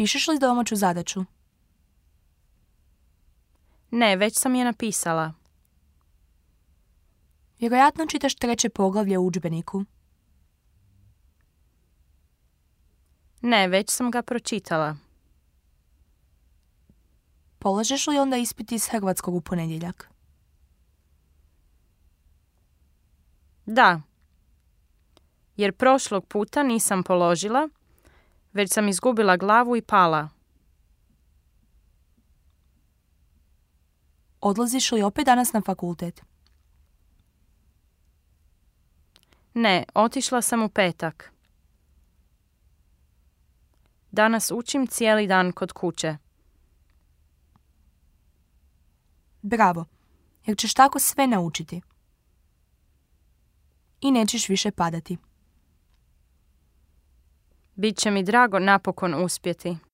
Pišeš li domaću zadaću? Ne, već sam je napisala. Vjerojatno čitaš 3. poglavlje u udžbeniku. Ne, već sam ga pročitala. Polažeš li onda ispit iz hrvatskog u ponedjeljak? Da, jer prošlog puta nisam položila, već sam izgubila glavu i pala. Odlaziš li opet danas na fakultet? Ne, otišla sam u petak. Danas učim cijeli dan kod kuće. Bravo, jer ćeš tako sve naučiti. I nećeš više padati. Biće mi drago napokon uspjeti.